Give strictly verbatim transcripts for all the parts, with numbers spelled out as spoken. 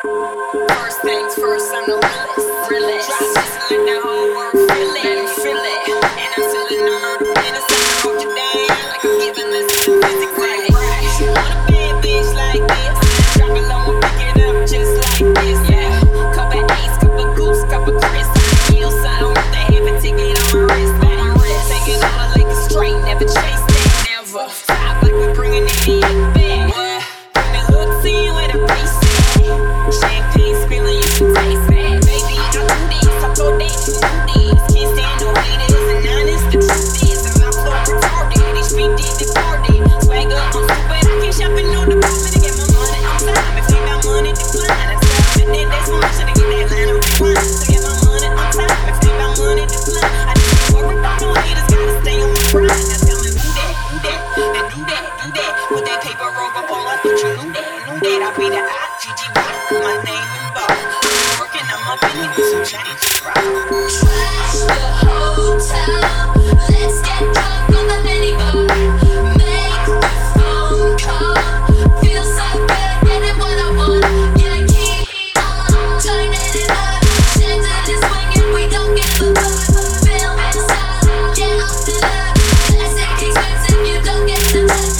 First things first, I'm the realest. Realest. Drop this and let the whole world feel it. Let 'em feel it. And I'm still in on the innocent. I hold you down like I'm giving this to the physics. Right, right. You want a bad bitch like this? Drop it low and pick it up just like this. Yeah. Cup of Ace, cup of Goose, cup of Chris. Feel something with the heavy ticket on my wrist. On my wrist. Take it all like a straight, never chase that. Never stop like we bringing it back. What? Bring the hook to you with a piece. Champagne spilling, you can taste that. Baby, I do this, I thought that you knew this. Can't stand no haters, and honest, the truth is I'm not flow retarded, these feet did departed. Swag up, I'm stupid, I can't shop in no department to get my money on time. If they got money, decline. I tell them that that's one, should've get that line of rewind. To get my money on time, if they got money, decline. I just work without no haters, gotta stay on my grind. Now tell me who that, who that, and do that, do that. Put that paper over all, I thought you knew that, knew that. I be the I G G Y. Put my name in bold. I'm working on my penny with some change. Trash the hotel. Let's get drunk on the mini bar. Make the phone call. Feel so good, getting what I want. Yeah, keep on turning it up. Chandelier swinging, we don't give a fuck. Feel inside, get off the love. Classic expensive, you don't get the touch.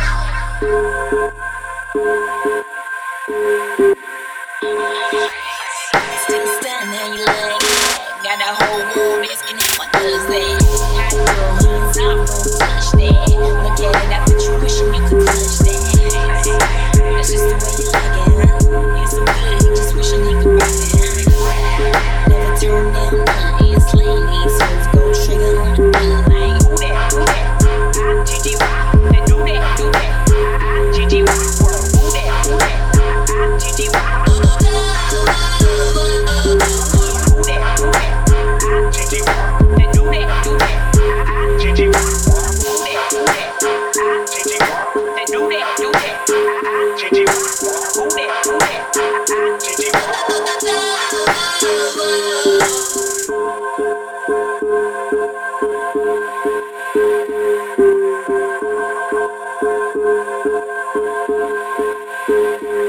Still stunned how you like it. Got the whole world asking how I does that. Hot girl, hands off, don't touch that. Look at it, I bet you wishing you could touch that. That's just the way you like it, huh? It's so good, he just wishing he could rock it, huh? Never turn down nothing, it's lame. These hoes go trigger on the gun like who that, who that? G G Y, they do that, do that. G G Y, who that, who that? G G Y. Thank you.